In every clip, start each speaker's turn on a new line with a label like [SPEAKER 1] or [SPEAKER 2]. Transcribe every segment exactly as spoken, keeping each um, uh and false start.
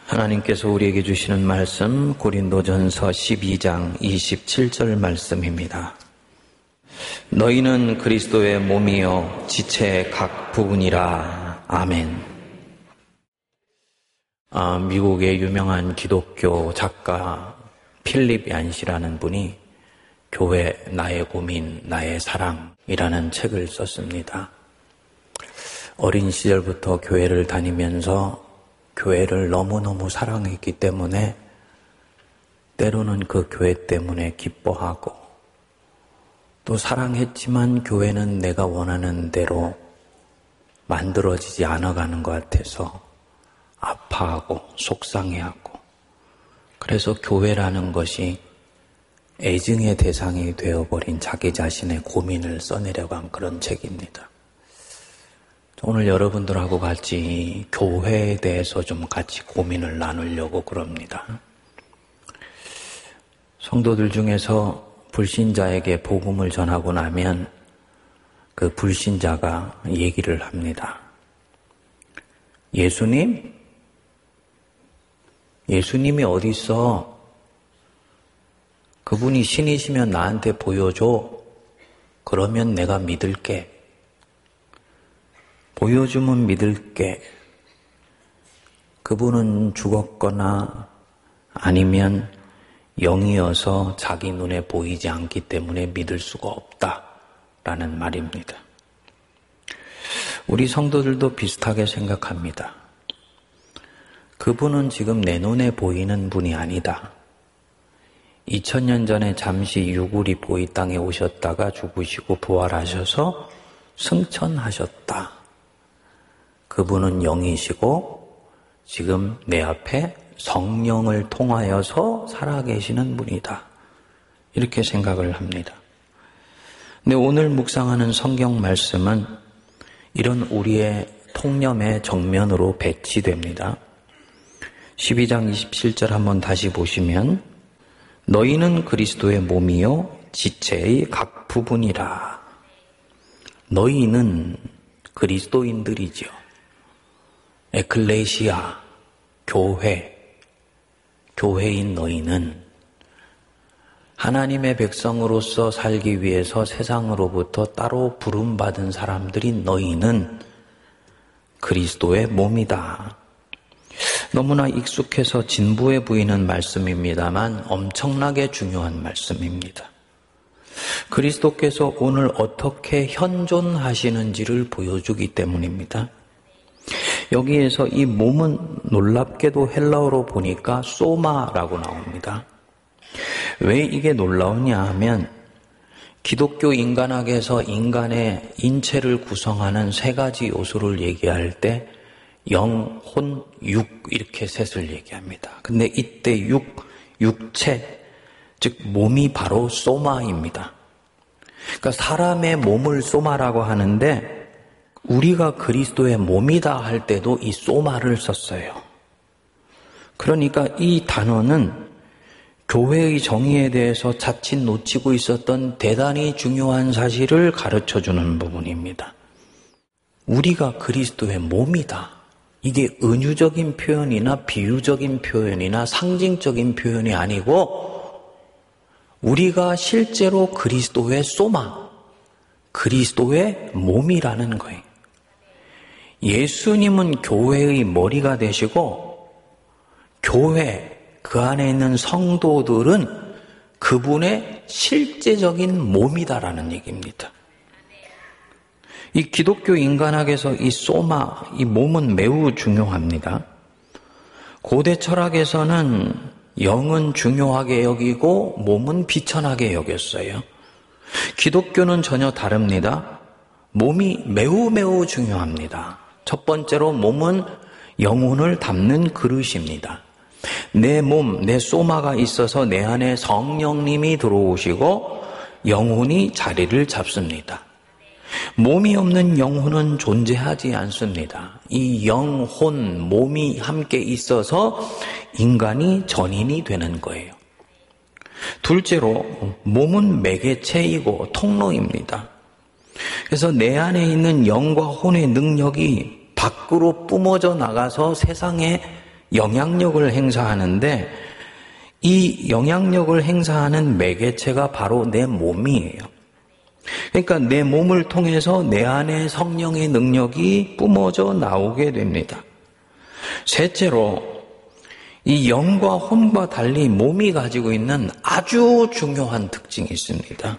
[SPEAKER 1] 하나님께서 우리에게 주시는 말씀 고린도전서 십이 장 이십칠 절 말씀입니다. 너희는 그리스도의 몸이요 지체의 각 부분이라. 아멘. 아, 미국의 유명한 기독교 작가 필립 얀시라는 분이 교회 나의 고민 나의 사랑이라는 책을 썼습니다. 어린 시절부터 교회를 다니면서 교회를 너무너무 사랑했기 때문에 때로는 그 교회 때문에 기뻐하고 또 사랑했지만 교회는 내가 원하는 대로 만들어지지 않아가는 것 같아서 아파하고 속상해하고 그래서 교회라는 것이 애증의 대상이 되어버린 자기 자신의 고민을 써내려고 한 그런 책입니다. 오늘 여러분들하고 같이 교회에 대해서 좀 같이 고민을 나누려고 그럽니다. 성도들 중에서 불신자에게 복음을 전하고 나면 그 불신자가 얘기를 합니다. 예수님? 예수님이 어디 있어? 그분이 신이시면 나한테 보여줘. 그러면 내가 믿을게. 보여주면 믿을게. 그분은 죽었거나 아니면 영이어서 자기 눈에 보이지 않기 때문에 믿을 수가 없다라는 말입니다. 우리 성도들도 비슷하게 생각합니다. 그분은 지금 내 눈에 보이는 분이 아니다. 이천 년 전에 잠시 유골이 보이 땅에 오셨다가 죽으시고 부활하셔서 승천하셨다. 그분은 영이시고 지금 내 앞에 성령을 통하여서 살아계시는 분이다. 이렇게 생각을 합니다. 근데 오늘 묵상하는 성경 말씀은 이런 우리의 통념의 정면으로 배치됩니다. 십이 장 이십칠 절 한번 다시 보시면 너희는 그리스도의 몸이요 지체의 각 부분이라. 너희는 그리스도인들이죠. 에클레시아, 교회, 교회인 너희는 하나님의 백성으로서 살기 위해서 세상으로부터 따로 부름받은 사람들인 너희는 그리스도의 몸이다. 너무나 익숙해서 진부해 보이는 말씀입니다만 엄청나게 중요한 말씀입니다. 그리스도께서 오늘 어떻게 현존하시는지를 보여주기 때문입니다. 여기에서 이 몸은 놀랍게도 헬라어로 보니까 소마라고 나옵니다. 왜 이게 놀라우냐 하면 기독교 인간학에서 인간의 인체를 구성하는 세 가지 요소를 얘기할 때 영, 혼, 육 이렇게 셋을 얘기합니다. 근데 이때 육, 육체, 즉 몸이 바로 소마입니다. 그러니까 사람의 몸을 소마라고 하는데 우리가 그리스도의 몸이다 할 때도 이 소마를 썼어요. 그러니까 이 단어는 교회의 정의에 대해서 자칫 놓치고 있었던 대단히 중요한 사실을 가르쳐주는 부분입니다. 우리가 그리스도의 몸이다. 이게 은유적인 표현이나 비유적인 표현이나 상징적인 표현이 아니고 우리가 실제로 그리스도의 소마, 그리스도의 몸이라는 거예요. 예수님은 교회의 머리가 되시고 교회, 그 안에 있는 성도들은 그분의 실제적인 몸이다라는 얘기입니다. 이 기독교 인간학에서 이 소마, 이 몸은 매우 중요합니다. 고대 철학에서는 영은 중요하게 여기고 몸은 비천하게 여겼어요. 기독교는 전혀 다릅니다. 몸이 매우 매우 중요합니다. 첫 번째로 몸은 영혼을 담는 그릇입니다. 내 몸, 내 소마가 있어서 내 안에 성령님이 들어오시고 영혼이 자리를 잡습니다. 몸이 없는 영혼은 존재하지 않습니다. 이 영혼, 몸이 함께 있어서 인간이 전인이 되는 거예요. 둘째로 몸은 매개체이고 통로입니다. 그래서 내 안에 있는 영과 혼의 능력이 밖으로 뿜어져 나가서 세상에 영향력을 행사하는데 이 영향력을 행사하는 매개체가 바로 내 몸이에요. 그러니까 내 몸을 통해서 내 안에 성령의 능력이 뿜어져 나오게 됩니다. 셋째로 이 영과 혼과 달리 몸이 가지고 있는 아주 중요한 특징이 있습니다.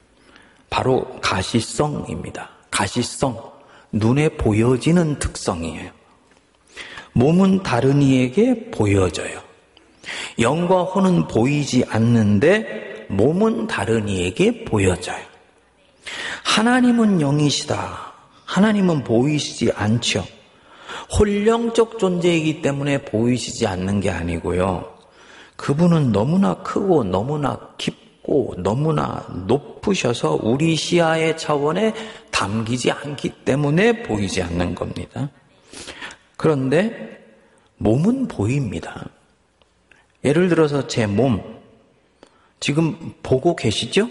[SPEAKER 1] 바로 가시성입니다. 가시성, 눈에 보여지는 특성이에요. 몸은 다른 이에게 보여져요. 영과 혼은 보이지 않는데 몸은 다른 이에게 보여져요. 하나님은 영이시다. 하나님은 보이시지 않죠. 홀령적 존재이기 때문에 보이시지 않는 게 아니고요. 그분은 너무나 크고 너무나 깊고 너무나 높으셔서 우리 시야의 차원에 담기지 않기 때문에 보이지 않는 겁니다. 그런데 몸은 보입니다. 예를 들어서 제 몸, 지금 보고 계시죠?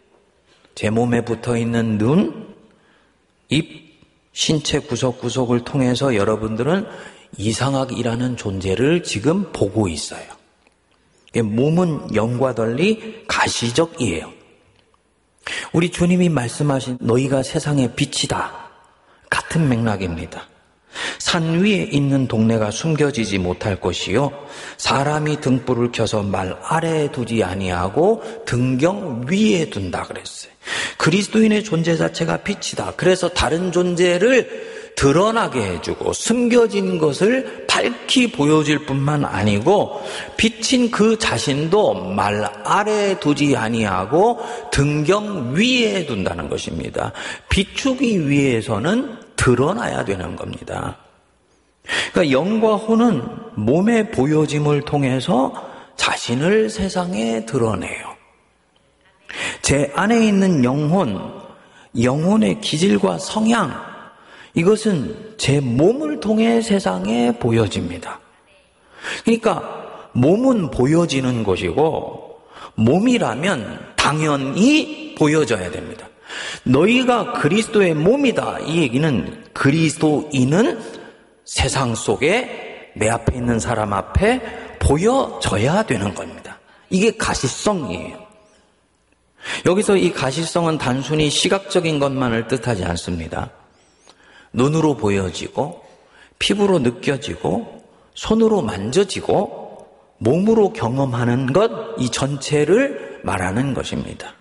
[SPEAKER 1] 제 몸에 붙어있는 눈, 입, 신체 구석구석을 통해서 여러분들은 이상학이라는 존재를 지금 보고 있어요. 몸은 영과 달리 가시적이에요. 우리 주님이 말씀하신 너희가 세상의 빛이다. 같은 맥락입니다. 산 위에 있는 동네가 숨겨지지 못할 것이요 사람이 등불을 켜서 말 아래에 두지 아니하고 등경 위에 둔다 그랬어요. 그리스도인의 존재 자체가 빛이다. 그래서 다른 존재를 드러나게 해주고 숨겨진 것을 밝히 보여줄 뿐만 아니고 빛인 그 자신도 말 아래에 두지 아니하고 등경 위에 둔다는 것입니다. 비추기 위해서는 드러나야 되는 겁니다. 그러니까 영과 혼은 몸의 보여짐을 통해서 자신을 세상에 드러내요. 제 안에 있는 영혼, 영혼의 기질과 성향, 이것은 제 몸을 통해 세상에 보여집니다. 그러니까 몸은 보여지는 것이고 몸이라면 당연히 보여져야 됩니다. 너희가 그리스도의 몸이다. 이 얘기는 그리스도인은 세상 속에 내 앞에 있는 사람 앞에 보여져야 되는 겁니다. 이게 가시성이에요. 여기서 이 가시성은 단순히 시각적인 것만을 뜻하지 않습니다. 눈으로 보여지고 피부로 느껴지고 손으로 만져지고 몸으로 경험하는 것, 이 전체를 말하는 것입니다.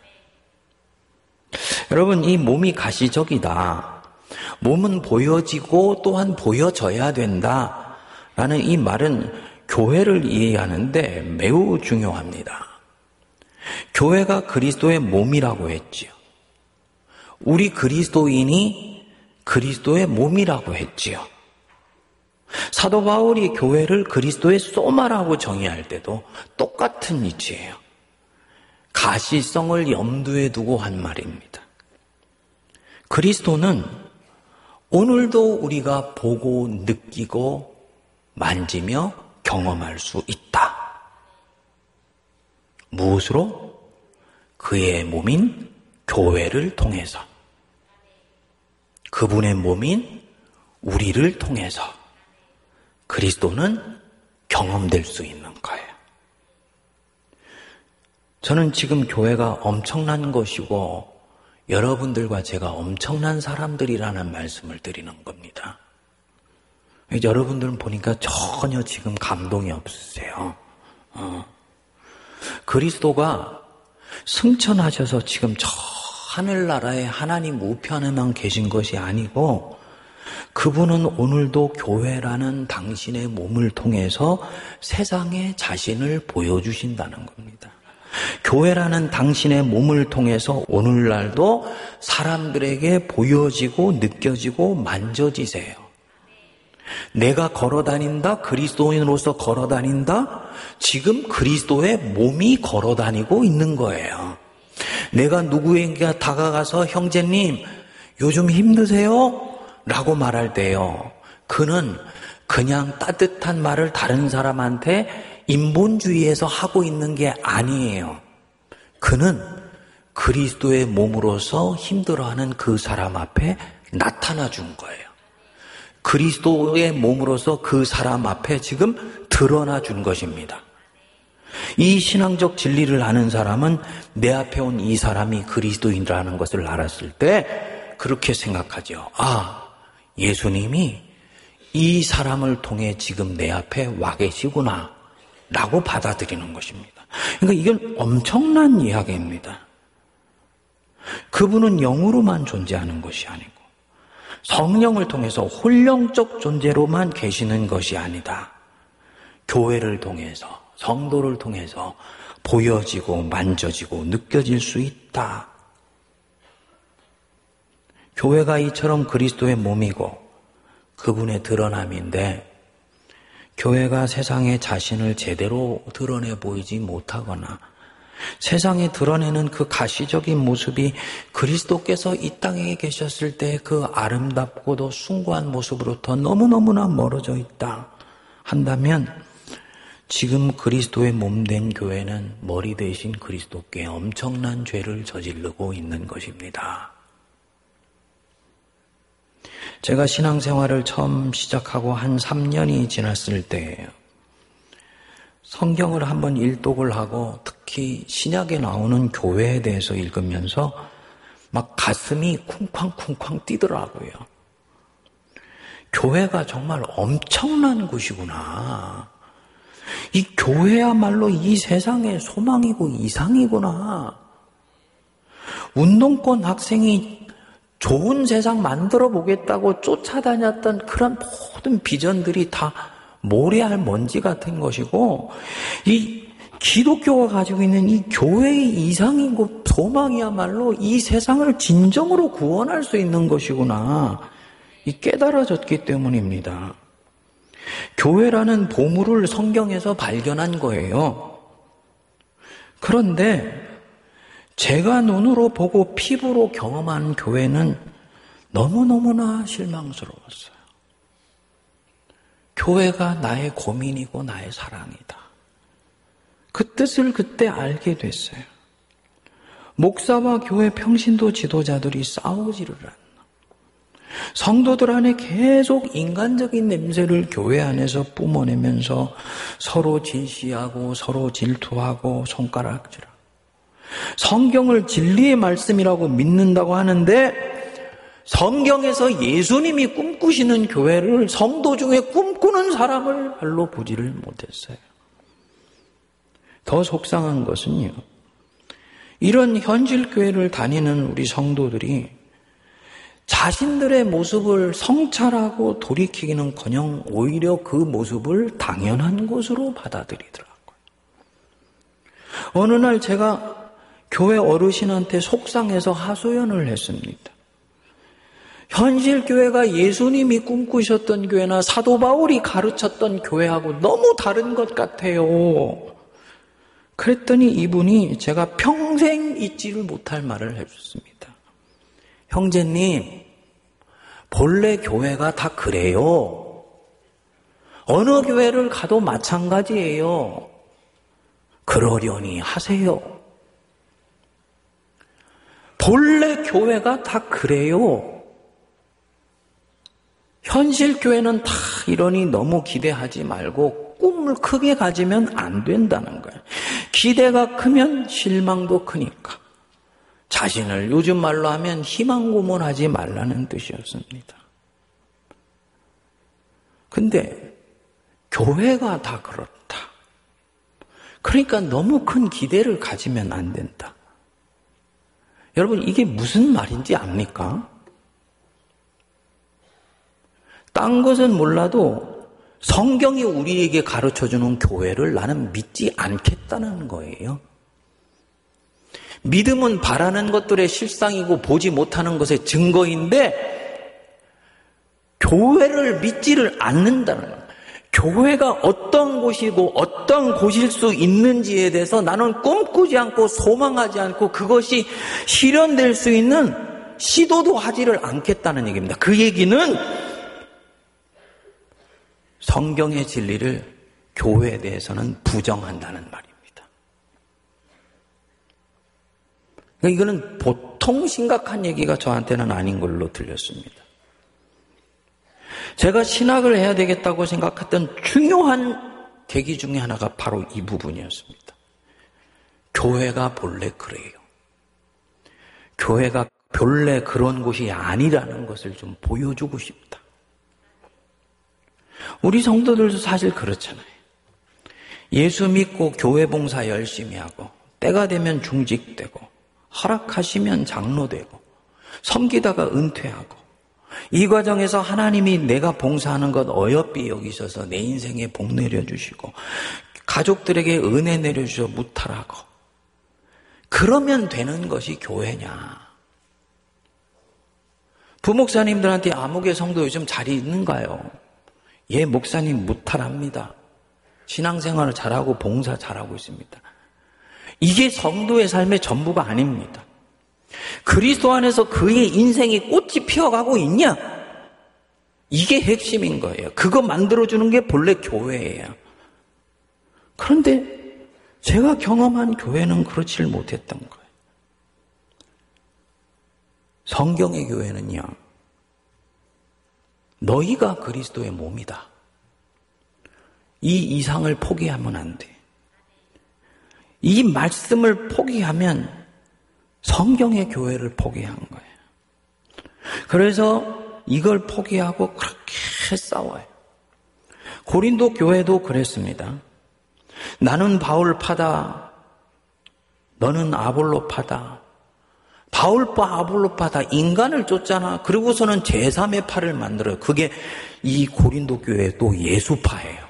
[SPEAKER 1] 여러분, 이 몸이 가시적이다. 몸은 보여지고 또한 보여져야 된다. 라는 이 말은 교회를 이해하는데 매우 중요합니다. 교회가 그리스도의 몸이라고 했지요. 우리 그리스도인이 그리스도의 몸이라고 했지요. 사도 바울이 교회를 그리스도의 소마라고 정의할 때도 똑같은 이치예요. 가시성을 염두에 두고 한 말입니다. 그리스도는 오늘도 우리가 보고 느끼고 만지며 경험할 수 있다. 무엇으로? 그의 몸인 교회를 통해서. 그분의 몸인 우리를 통해서 그리스도는 경험될 수 있는 거예요. 저는 지금 교회가 엄청난 것이고 여러분들과 제가 엄청난 사람들이라는 말씀을 드리는 겁니다. 여러분들은 보니까 전혀 지금 감동이 없으세요. 어. 그리스도가 승천하셔서 지금 저 하늘나라에 하나님 우편에만 계신 것이 아니고 그분은 오늘도 교회라는 당신의 몸을 통해서 세상에 자신을 보여주신다는 겁니다. 교회라는 당신의 몸을 통해서 오늘날도 사람들에게 보여지고 느껴지고 만져지세요. 내가 걸어다닌다, 그리스도인으로서 걸어다닌다, 지금 그리스도의 몸이 걸어다니고 있는 거예요. 내가 누구에게 다가가서 형제님 요즘 힘드세요? 라고 말할 때요, 그는 그냥 따뜻한 말을 다른 사람한테 인본주의에서 하고 있는 게 아니에요. 그는 그리스도의 몸으로서 힘들어하는 그 사람 앞에 나타나 준 거예요. 그리스도의 몸으로서 그 사람 앞에 지금 드러나 준 것입니다. 이 신앙적 진리를 아는 사람은 내 앞에 온 이 사람이 그리스도인이라는 것을 알았을 때 그렇게 생각하죠. 아, 예수님이 이 사람을 통해 지금 내 앞에 와 계시구나 라고 받아들이는 것입니다. 그러니까 이건 엄청난 이야기입니다. 그분은 영으로만 존재하는 것이 아니고 성령을 통해서 홀령적 존재로만 계시는 것이 아니다. 교회를 통해서, 성도를 통해서 보여지고 만져지고 느껴질 수 있다. 교회가 이처럼 그리스도의 몸이고 그분의 드러남인데 교회가 세상에 자신을 제대로 드러내 보이지 못하거나 세상에 드러내는 그 가시적인 모습이 그리스도께서 이 땅에 계셨을 때 그 아름답고도 숭고한 모습으로부터 너무너무나 멀어져 있다 한다면 지금 그리스도의 몸된 교회는 머리 대신 그리스도께 엄청난 죄를 저지르고 있는 것입니다. 제가 신앙생활을 처음 시작하고 한 삼 년이 지났을 때예요. 성경을 한번 일독을 하고 특히 신약에 나오는 교회에 대해서 읽으면서 막 가슴이 쿵쾅쿵쾅 뛰더라고요. 교회가 정말 엄청난 곳이구나. 이 교회야말로 이 세상의 소망이고 이상이구나. 운동권 학생이 좋은 세상 만들어 보겠다고 쫓아다녔던 그런 모든 비전들이 다 모래알 먼지 같은 것이고 이 기독교가 가지고 있는 이 교회의 이상이고 소망이야말로 이 세상을 진정으로 구원할 수 있는 것이구나. 이 깨달아졌기 때문입니다. 교회라는 보물을 성경에서 발견한 거예요. 그런데 제가 눈으로 보고 피부로 경험한 교회는 너무너무나 실망스러웠어요. 교회가 나의 고민이고 나의 사랑이다. 그 뜻을 그때 알게 됐어요. 목사와 교회 평신도 지도자들이 싸우지를 않나. 성도들 안에 계속 인간적인 냄새를 교회 안에서 뿜어내면서 서로 질시하고 서로 질투하고 손가락질하고 성경을 진리의 말씀이라고 믿는다고 하는데 성경에서 예수님이 꿈꾸시는 교회를 성도 중에 꿈꾸는 사람을 별로 보지를 못했어요. 더 속상한 것은요. 이런 현실 교회를 다니는 우리 성도들이 자신들의 모습을 성찰하고 돌이키기는커녕 오히려 그 모습을 당연한 것으로 받아들이더라고요. 어느 날 제가 교회 어르신한테 속상해서 하소연을 했습니다. 현실 교회가 예수님이 꿈꾸셨던 교회나 사도 바울이 가르쳤던 교회하고 너무 다른 것 같아요. 그랬더니 이분이 제가 평생 잊지를 못할 말을 해줬습니다. 형제님, 본래 교회가 다 그래요. 어느 교회를 가도 마찬가지예요. 그러려니 하세요. 본래 교회가 다 그래요. 현실 교회는 다 이러니 너무 기대하지 말고 꿈을 크게 가지면 안 된다는 거예요. 기대가 크면 실망도 크니까. 자신을 요즘 말로 하면 희망 고문하지 말라는 뜻이었습니다. 근데 교회가 다 그렇다. 그러니까 너무 큰 기대를 가지면 안 된다. 여러분, 이게 무슨 말인지 압니까? 딴 것은 몰라도 성경이 우리에게 가르쳐주는 교회를 나는 믿지 않겠다는 거예요. 믿음은 바라는 것들의 실상이고 보지 못하는 것의 증거인데 교회를 믿지를 않는다는 거예요. 교회가 어떤 곳이고 어떤 곳일 수 있는지에 대해서 나는 꿈꾸지 않고 소망하지 않고 그것이 실현될 수 있는 시도도 하지를 않겠다는 얘기입니다. 그 얘기는 성경의 진리를 교회에 대해서는 부정한다는 말입니다. 그러니까 이거는 보통 심각한 얘기가 저한테는 아닌 걸로 들렸습니다. 제가 신학을 해야 되겠다고 생각했던 중요한 계기 중에 하나가 바로 이 부분이었습니다. 교회가 본래 그래요. 교회가 본래 그런 곳이 아니라는 것을 좀 보여주고 싶다. 우리 성도들도 사실 그렇잖아요. 예수 믿고 교회 봉사 열심히 하고 때가 되면 중직되고 허락하시면 장로되고 섬기다가 은퇴하고 이 과정에서 하나님이 내가 봉사하는 것 어여삐 여기셔서 내 인생에 복 내려주시고 가족들에게 은혜 내려주셔 무탈하고 그러면 되는 것이 교회냐. 부목사님들한테 아무개 성도 요즘 자리 있는가요? 예, 목사님 무탈합니다. 신앙생활을 잘하고 봉사 잘하고 있습니다. 이게 성도의 삶의 전부가 아닙니다. 그리스도 안에서 그의 인생이 꽃이 피어가고 있냐? 이게 핵심인 거예요. 그거 만들어주는 게 본래 교회예요. 그런데 제가 경험한 교회는 그렇지를 못했던 거예요. 성경의 교회는요, 너희가 그리스도의 몸이다. 이 이상을 포기하면 안 돼. 이 말씀을 포기하면 성경의 교회를 포기한 거예요. 그래서 이걸 포기하고 그렇게 싸워요. 고린도 교회도 그랬습니다. 나는 바울파다. 너는 아볼로파다. 바울파 아볼로파다. 인간을 쫓잖아. 그리고서는 제삼의 파를 만들어요. 그게 이 고린도 교회의 또 예수파예요.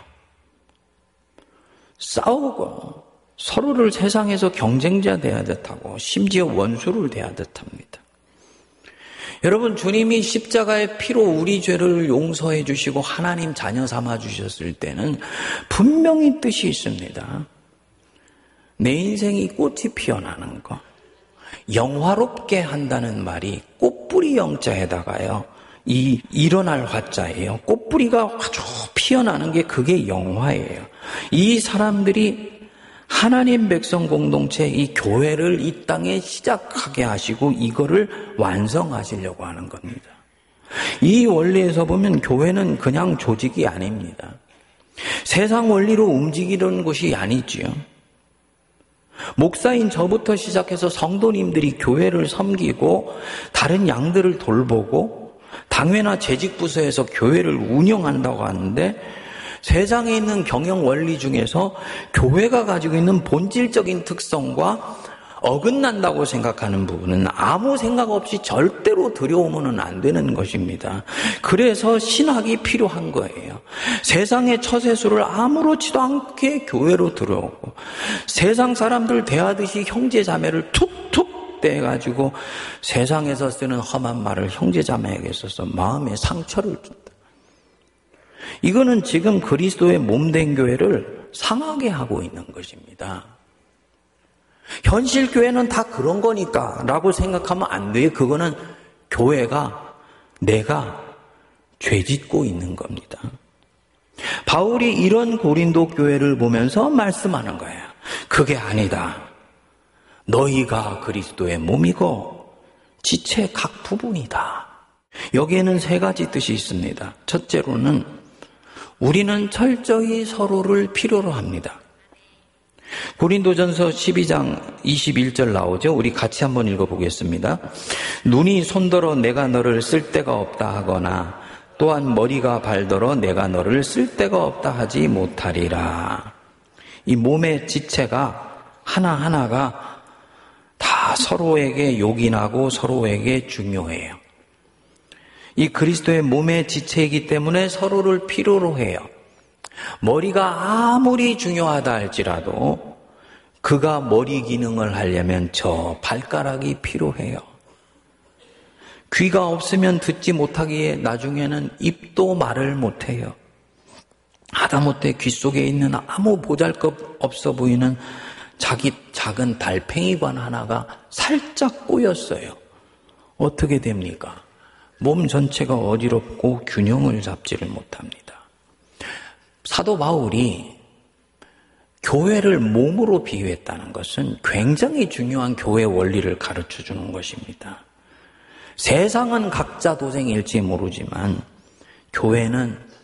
[SPEAKER 1] 싸우고 서로를 세상에서 경쟁자 대하듯 하고 심지어 원수를 대하듯 합니다. 여러분, 주님이 십자가의 피로 우리 죄를 용서해 주시고 하나님 자녀 삼아 주셨을 때는 분명히 뜻이 있습니다. 내 인생이 꽃이 피어나는 거, 영화롭게 한다는 말이 꽃뿌리 영자에다가요, 이 일어날 화자예요. 꽃뿌리가 아주 피어나는 게 그게 영화예요. 이 사람들이 하나님 백성 공동체 이 교회를 이 땅에 시작하게 하시고 이거를 완성하시려고 하는 겁니다. 이 원리에서 보면 교회는 그냥 조직이 아닙니다. 세상 원리로 움직이는 곳이 아니지요. 목사인 저부터 시작해서 성도님들이 교회를 섬기고 다른 양들을 돌보고 당회나 재직부서에서 교회를 운영한다고 하는데 세상에 있는 경영 원리 중에서 교회가 가지고 있는 본질적인 특성과 어긋난다고 생각하는 부분은 아무 생각 없이 절대로 들여오면 안 되는 것입니다. 그래서 신학이 필요한 거예요. 세상의 처세술을 아무렇지도 않게 교회로 들어오고 세상 사람들 대하듯이 형제자매를 툭툭 떼가지고 세상에서 쓰는 험한 말을 형제자매에게 써서 마음에 상처를 준다. 이거는 지금 그리스도의 몸된 교회를 상하게 하고 있는 것입니다. 현실 교회는 다 그런 거니까 라고 생각하면 안 돼요. 그거는 교회가 내가 죄짓고 있는 겁니다. 바울이 이런 고린도 교회를 보면서 말씀하는 거예요. 그게 아니다. 너희가 그리스도의 몸이고 지체 각 부분이다. 여기에는 세 가지 뜻이 있습니다. 첫째로는 우리는 철저히 서로를 필요로 합니다. 고린도전서 십이 장 이십일 절 나오죠. 우리 같이 한번 읽어보겠습니다. 눈이 손더러 내가 너를 쓸 데가 없다 하거나 또한 머리가 발더러 내가 너를 쓸 데가 없다 하지 못하리라. 이 몸의 지체가 하나하나가 다 서로에게 요긴하고 서로에게 중요해요. 이 그리스도의 몸의 지체이기 때문에 서로를 필요로 해요. 머리가 아무리 중요하다 할지라도 그가 머리 기능을 하려면 저 발가락이 필요해요. 귀가 없으면 듣지 못하기에 나중에는 입도 말을 못해요. 하다못해 귀 속에 있는 아무 보잘것 없어 보이는 자기 작은 달팽이관 하나가 살짝 꼬였어요. 어떻게 됩니까? 몸 전체가 어지럽고 균형을 잡지를 못합니다. 사도 바울이 교회를 몸으로 비유했다는 것은 굉장히 중요한 교회 원리를 가르쳐 주는 것입니다. 세상은 각자 도생일지 모르지만 교회는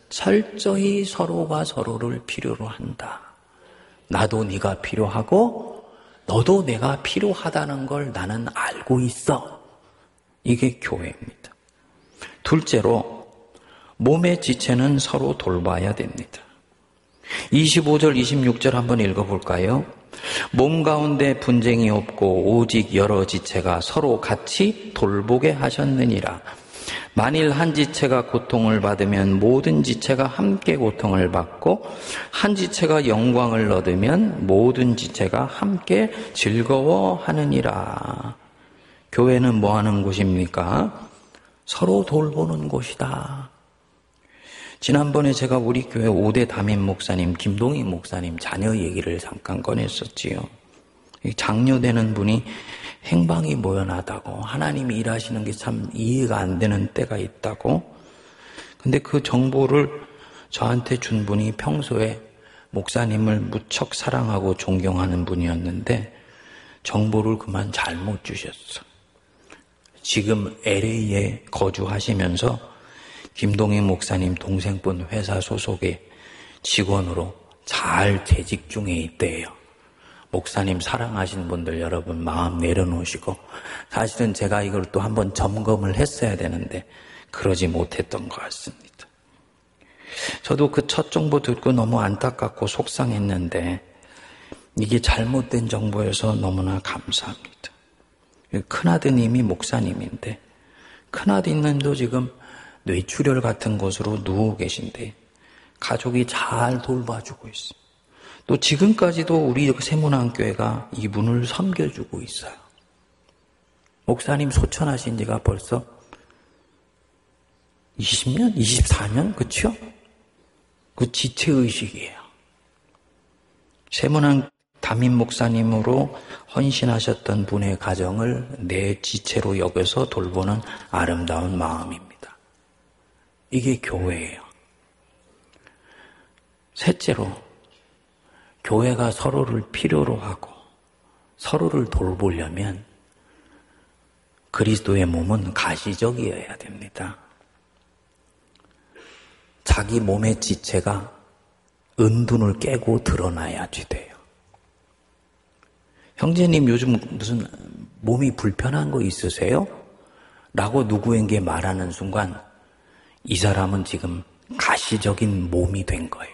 [SPEAKER 1] 철저히 서로가 서로를 필요로 한다. 나도 네가 필요하고 너도 내가 필요하다는 걸 나는 알고 있어. 이게 교회입니다. 둘째로 몸의 지체는 서로 돌봐야 됩니다. 이십오 절 이십육 절 한번 읽어볼까요? 몸 가운데 분쟁이 없고 오직 여러 지체가 서로 같이 돌보게 하셨느니라. 만일 한 지체가 고통을 받으면 모든 지체가 함께 고통을 받고 한 지체가 영광을 얻으면 모든 지체가 함께 즐거워하느니라. 교회는 뭐 하는 곳입니까? 서로 돌보는 곳이다. 지난번에 제가 우리 교회 오 대 담임 목사님 김동희 목사님 자녀 얘기를 잠깐 꺼냈었지요. 장녀되는 분이 행방이 모연하다고, 하나님이 일하시는 게 참 이해가 안 되는 때가 있다고. 근데 그 정보를 저한테 준 분이 평소에 목사님을 무척 사랑하고 존경하는 분이었는데 정보를 그만 잘못 주셨어. 지금 엘에이에 거주하시면서 김동희 목사님 동생분 회사 소속의 직원으로 잘 재직 중에 있대요. 목사님 사랑하시는 분들 여러분 마음 내려놓으시고, 사실은 제가 이걸 또 한번 점검을 했어야 되는데 그러지 못했던 것 같습니다. 저도 그 첫 정보 듣고 너무 안타깝고 속상했는데 이게 잘못된 정보여서 너무나 감사합니다. 큰아드님이 목사님인데 큰아드님도 지금 뇌출혈 같은 곳으로 누워 계신데 가족이 잘 돌봐주고 있어요. 또 지금까지도 우리 세문안교회가 이분을 섬겨주고 있어요. 목사님 소천하신 지가 벌써 이십 년? 이십사 년? 그쵸? 그 지체의식이에요. 세문안 담임 목사님으로 헌신하셨던 분의 가정을 내 지체로 여겨서 돌보는 아름다운 마음입니다. 이게 교회예요. 셋째로, 교회가 서로를 필요로 하고 서로를 돌보려면 그리스도의 몸은 가시적이어야 됩니다. 자기 몸의 지체가 은둔을 깨고 드러나야지 돼요. 형제님 요즘 무슨 몸이 불편한 거 있으세요? 라고 누구에게 말하는 순간 이 사람은 지금 가시적인 몸이 된 거예요.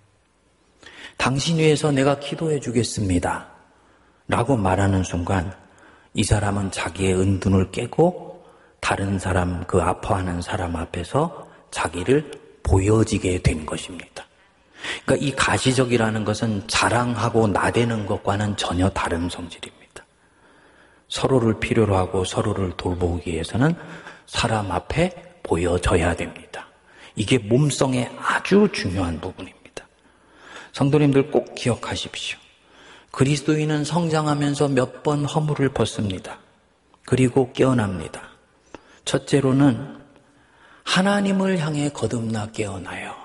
[SPEAKER 1] 당신 위해서 내가 기도해 주겠습니다 라고 말하는 순간 이 사람은 자기의 은둔을 깨고 다른 사람, 그 아파하는 사람 앞에서 자기를 보여지게 된 것입니다. 그러니까 이 가시적이라는 것은 자랑하고 나대는 것과는 전혀 다른 성질입니다. 서로를 필요로 하고 서로를 돌보기 위해서는 사람 앞에 보여져야 됩니다. 이게 몸성의 아주 중요한 부분입니다. 성도님들 꼭 기억하십시오. 그리스도인은 성장하면서 몇 번 허물을 벗습니다. 그리고 깨어납니다. 첫째로는 하나님을 향해 거듭나 깨어나요.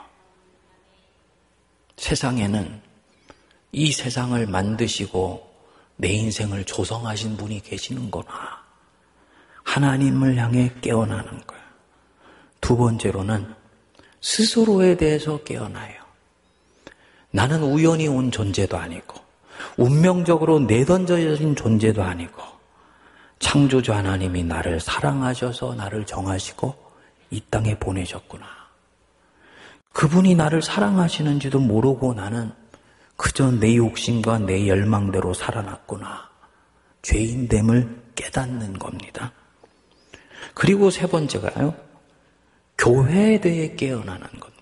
[SPEAKER 1] 세상에는 이 세상을 만드시고 내 인생을 조성하신 분이 계시는구나. 하나님을 향해 깨어나는 거예요. 두 번째로는 스스로에 대해서 깨어나요. 나는 우연히 온 존재도 아니고 운명적으로 내던져진 존재도 아니고 창조주 하나님이 나를 사랑하셔서 나를 정하시고 이 땅에 보내셨구나. 그분이 나를 사랑하시는지도 모르고 나는 그저 내 욕심과 내 열망대로 살아났구나. 죄인됨을 깨닫는 겁니다. 그리고 세 번째가요, 교회에 대해 깨어나는 겁니다.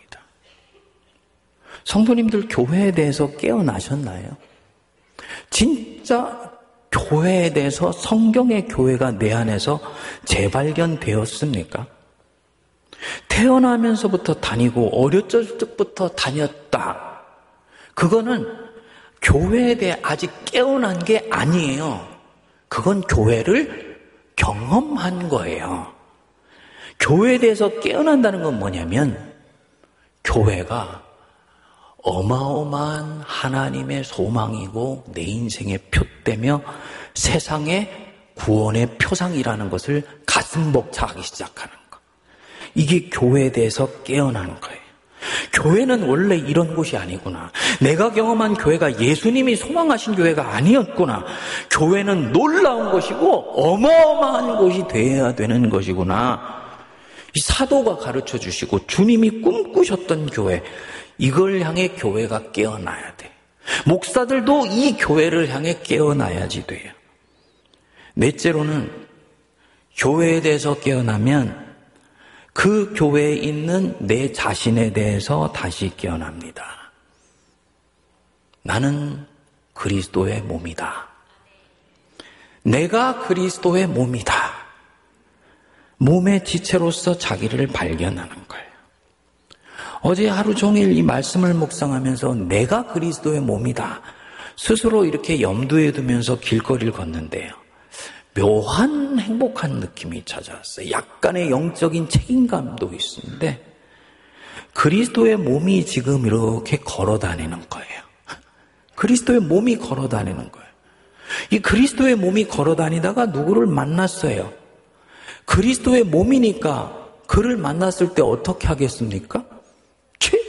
[SPEAKER 1] 성도님들 교회에 대해서 깨어나셨나요? 진짜 교회에 대해서, 성경의 교회가 내 안에서 재발견되었습니까? 태어나면서부터 다니고 어렸을 적부터 다녔다. 그거는 교회에 대해 아직 깨어난 게 아니에요. 그건 교회를 경험한 거예요. 교회에 대해서 깨어난다는 건 뭐냐면 교회가 어마어마한 하나님의 소망이고 내 인생의 표대며 세상의 구원의 표상이라는 것을 가슴 벅차하기 시작하는 거. 이게 교회에 대해서 깨어나는 거예요. 교회는 원래 이런 곳이 아니구나. 내가 경험한 교회가 예수님이 소망하신 교회가 아니었구나. 교회는 놀라운 것이고 어마어마한 곳이 되어야 되는 것이구나. 이 사도가 가르쳐 주시고 주님이 꿈꾸셨던 교회, 이걸 향해 교회가 깨어나야 돼. 목사들도 이 교회를 향해 깨어나야지 돼요. 넷째로는 교회에 대해서 깨어나면 그 교회에 있는 내 자신에 대해서 다시 깨어납니다. 나는 그리스도의 몸이다. 내가 그리스도의 몸이다. 몸의 지체로서 자기를 발견하는 거예요. 어제 하루 종일 이 말씀을 묵상하면서 내가 그리스도의 몸이다. 스스로 이렇게 염두에 두면서 길거리를 걷는데요. 묘한 행복한 느낌이 찾아왔어요. 약간의 영적인 책임감도 있는데 그리스도의 몸이 지금 이렇게 걸어 다니는 거예요. 그리스도의 몸이 걸어 다니는 거예요. 이 그리스도의 몸이 걸어 다니다가 누구를 만났어요. 그리스도의 몸이니까 그를 만났을 때 어떻게 하겠습니까? 취?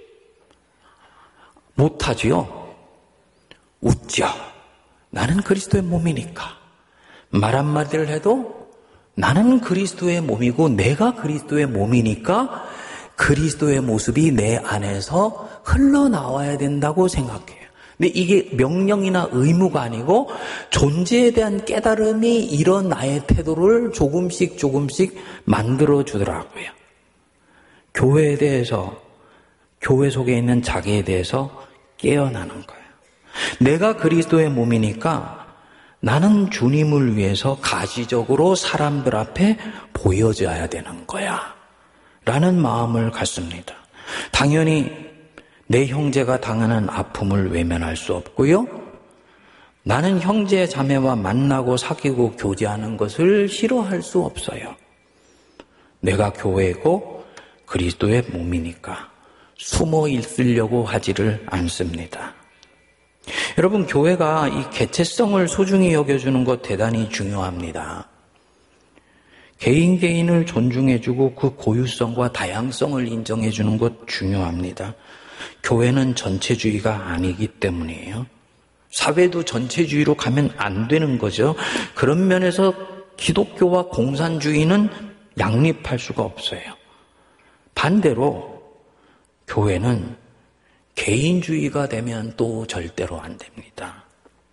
[SPEAKER 1] 못하지요. 웃죠. 나는 그리스도의 몸이니까. 말 한마디를 해도 나는 그리스도의 몸이고 내가 그리스도의 몸이니까 그리스도의 모습이 내 안에서 흘러나와야 된다고 생각해요. 근데 이게 명령이나 의무가 아니고 존재에 대한 깨달음이 이런 나의 태도를 조금씩 조금씩 만들어주더라고요. 교회에 대해서, 교회 속에 있는 자기에 대해서 깨어나는 거예요. 내가 그리스도의 몸이니까 나는 주님을 위해서 가시적으로 사람들 앞에 보여져야 되는 거야 라는 마음을 갖습니다. 당연히 내 형제가 당하는 아픔을 외면할 수 없고요. 나는 형제 자매와 만나고 사귀고 교제하는 것을 싫어할 수 없어요. 내가 교회고 그리스도의 몸이니까 숨어 있으려고 하지를 않습니다. 여러분, 교회가 이 개체성을 소중히 여겨주는 것 대단히 중요합니다. 개인 개인을 존중해주고 그 고유성과 다양성을 인정해주는 것 중요합니다. 교회는 전체주의가 아니기 때문이에요. 사회도 전체주의로 가면 안 되는 거죠. 그런 면에서 기독교와 공산주의는 양립할 수가 없어요. 반대로 교회는 개인주의가 되면 또 절대로 안 됩니다.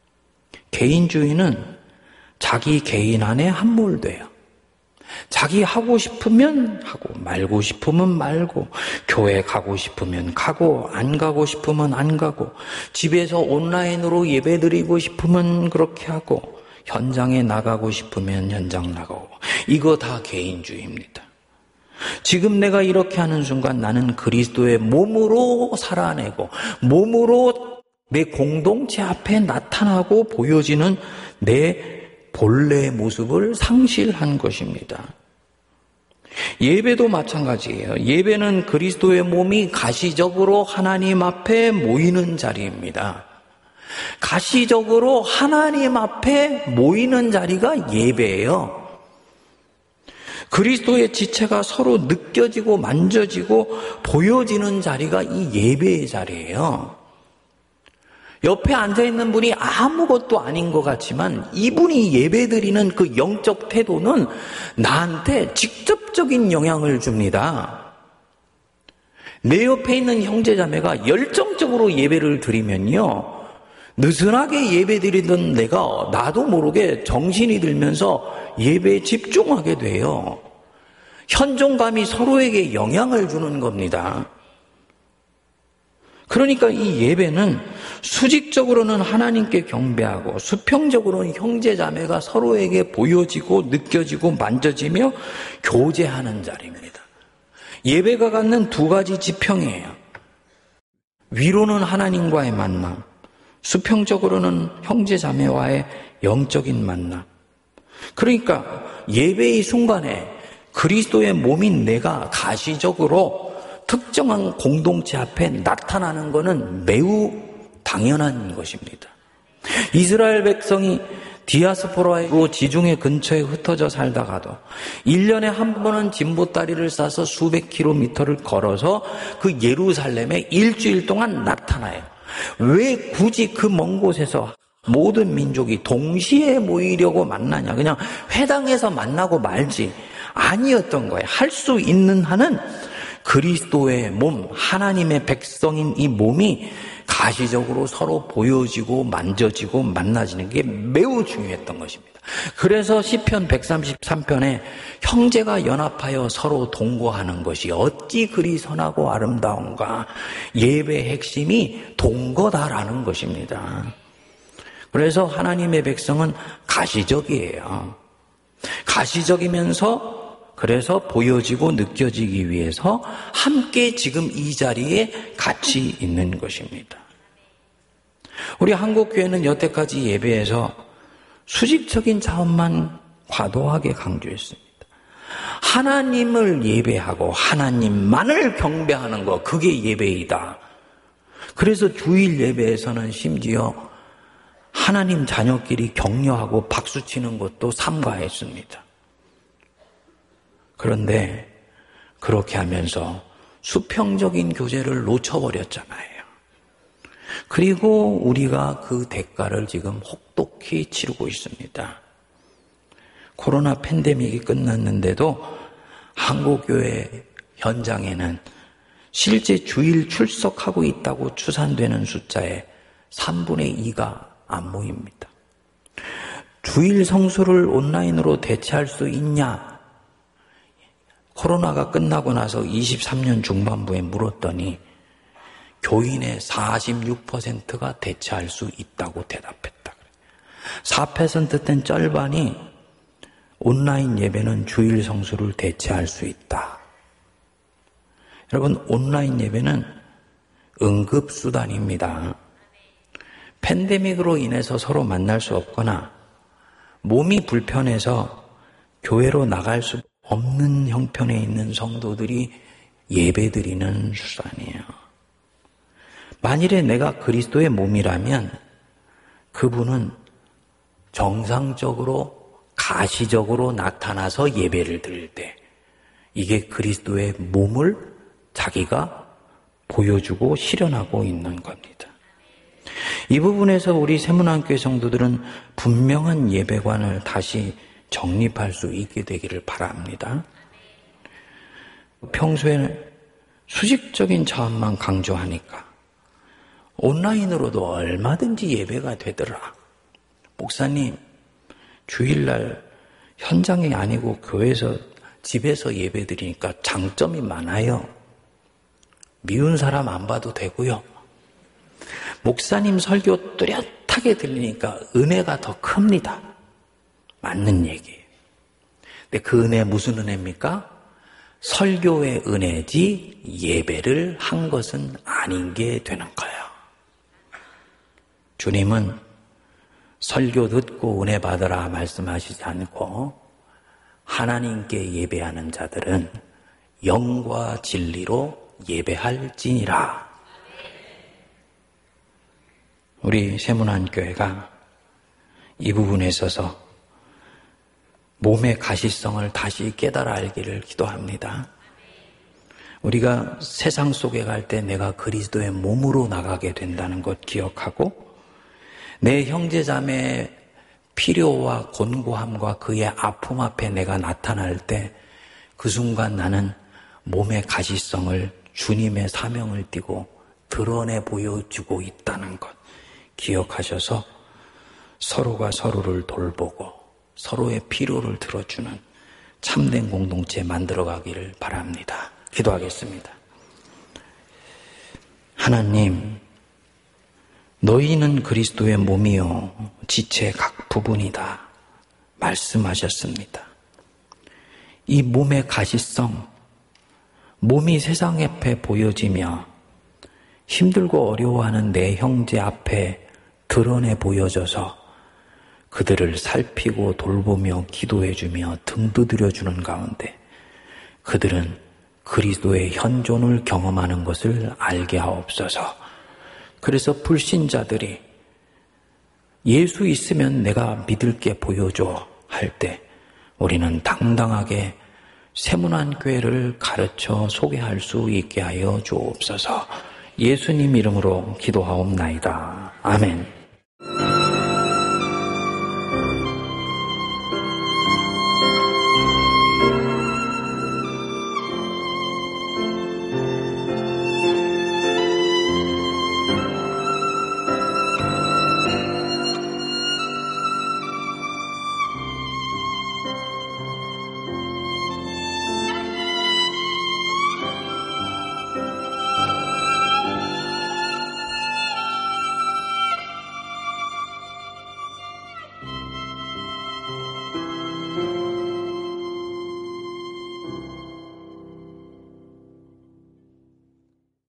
[SPEAKER 1] 개인주의는 자기 개인 안에 함몰돼요. 자기 하고 싶으면 하고 말고 싶으면 말고 교회 가고 싶으면 가고 안 가고 싶으면 안 가고 집에서 온라인으로 예배드리고 싶으면 그렇게 하고 현장에 나가고 싶으면 현장 나가고 이거 다 개인주의입니다. 지금 내가 이렇게 하는 순간 나는 그리스도의 몸으로 살아내고 몸으로 내 공동체 앞에 나타나고 보여지는 내 본래의 모습을 상실한 것입니다. 예배도 마찬가지예요. 예배는 그리스도의 몸이 가시적으로 하나님 앞에 모이는 자리입니다. 가시적으로 하나님 앞에 모이는 자리가 예배예요. 그리스도의 지체가 서로 느껴지고 만져지고 보여지는 자리가 이 예배의 자리예요. 옆에 앉아있는 분이 아무것도 아닌 것 같지만 이분이 예배드리는 그 영적 태도는 나한테 직접적인 영향을 줍니다. 내 옆에 있는 형제자매가 열정적으로 예배를 드리면요, 느슨하게 예배드리던 내가 나도 모르게 정신이 들면서 예배에 집중하게 돼요. 현존감이 서로에게 영향을 주는 겁니다. 그러니까 이 예배는 수직적으로는 하나님께 경배하고 수평적으로는 형제자매가 서로에게 보여지고 느껴지고 만져지며 교제하는 자리입니다. 예배가 갖는 두 가지 지평이에요. 위로는 하나님과의 만남, 수평적으로는 형제자매와의 영적인 만남. 그러니까 예배의 순간에 그리스도의 몸인 내가 가시적으로 특정한 공동체 앞에 나타나는 것은 매우 당연한 것입니다. 이스라엘 백성이 디아스포라로 지중해 근처에 흩어져 살다가도 일 년에 한 번은 진보다리를 싸서 수백 킬로미터를 걸어서 그 예루살렘에 일주일 동안 나타나요. 왜 굳이 그 먼 곳에서 모든 민족이 동시에 모이려고 만나냐? 그냥 회당에서 만나고 말지. 아니었던 거예요. 할 수 있는 한은 그리스도의 몸, 하나님의 백성인 이 몸이 가시적으로 서로 보여지고 만져지고 만나지는 게 매우 중요했던 것입니다. 그래서 시편 백삼십삼 편에 형제가 연합하여 서로 동거하는 것이 어찌 그리 선하고 아름다운가. 예배의 핵심이 동거다라는 것입니다. 그래서 하나님의 백성은 가시적이에요. 가시적이면서 그래서 보여지고 느껴지기 위해서 함께 지금 이 자리에 같이 있는 것입니다. 우리 한국교회는 여태까지 예배에서 수직적인 차원만 과도하게 강조했습니다. 하나님을 예배하고 하나님만을 경배하는 것, 그게 예배이다. 그래서 주일 예배에서는 심지어 하나님 자녀끼리 격려하고 박수치는 것도 삼가했습니다. 그런데 그렇게 하면서 수평적인 교제를 놓쳐버렸잖아요. 그리고 우리가 그 대가를 지금 혹독히 치르고 있습니다. 코로나 팬데믹이 끝났는데도 한국교회 현장에는 실제 주일 출석하고 있다고 추산되는 숫자의 삼분의 이가 안 모입니다. 주일 성수를 온라인으로 대체할 수 있냐? 코로나가 끝나고 나서 이십삼 년 중반부에 물었더니 교인의 사십육 퍼센트가 대체할 수 있다고 대답했다. 사 퍼센트 된 절반이 온라인 예배는 주일 성수를 대체할 수 있다. 여러분, 온라인 예배는 응급수단입니다. 팬데믹으로 인해서 서로 만날 수 없거나 몸이 불편해서 교회로 나갈 수 없는 형편에 있는 성도들이 예배드리는 수단이에요. 만일에 내가 그리스도의 몸이라면 그분은 정상적으로 가시적으로 나타나서 예배를 드릴 때 이게 그리스도의 몸을 자기가 보여주고 실현하고 있는 겁니다. 이 부분에서 우리 세문안교회 성도들은 분명한 예배관을 다시 정립할 수 있게 되기를 바랍니다. 평소에는 수직적인 차원만 강조하니까 온라인으로도 얼마든지 예배가 되더라. 목사님, 주일날 현장이 아니고 교회에서 집에서 예배 드리니까 장점이 많아요. 미운 사람 안 봐도 되고요. 목사님 설교 뚜렷하게 들리니까 은혜가 더 큽니다. 맞는 얘기예요. 근데 그 은혜 무슨 은혜입니까? 설교의 은혜지 예배를 한 것은 아닌 게 되는 거예요. 주님은 설교 듣고 은혜 받으라 말씀하시지 않고 하나님께 예배하는 자들은 영과 진리로 예배할지니라. 우리 세문안교회가 이 부분에 있어서 몸의 가시성을 다시 깨달아 알기를 기도합니다. 우리가 세상 속에 갈 때 내가 그리스도의 몸으로 나가게 된다는 것 기억하고 내 형제자매의 필요와 곤고함과 그의 아픔 앞에 내가 나타날 때 그 순간 나는 몸의 가시성을 주님의 사명을 띠고 드러내 보여주고 있다는 것 기억하셔서 서로가 서로를 돌보고 서로의 필요를 들어주는 참된 공동체 만들어가기를 바랍니다. 기도하겠습니다. 하나님, 너희는 그리스도의 몸이요 지체 각 부분이다 말씀하셨습니다. 이 몸의 가시성, 몸이 세상 앞에 보여지며 힘들고 어려워하는 내 형제 앞에 드러내 보여져서 그들을 살피고 돌보며 기도해주며 등 두드려주는 가운데 그들은 그리스도의 현존을 경험하는 것을 알게 하옵소서. 그래서 불신자들이 예수 있으면 내가 믿을 게 보여줘 할 때 우리는 당당하게 세문안교회를 가르쳐 소개할 수 있게 하여 주옵소서. 예수님 이름으로 기도하옵나이다. 아멘.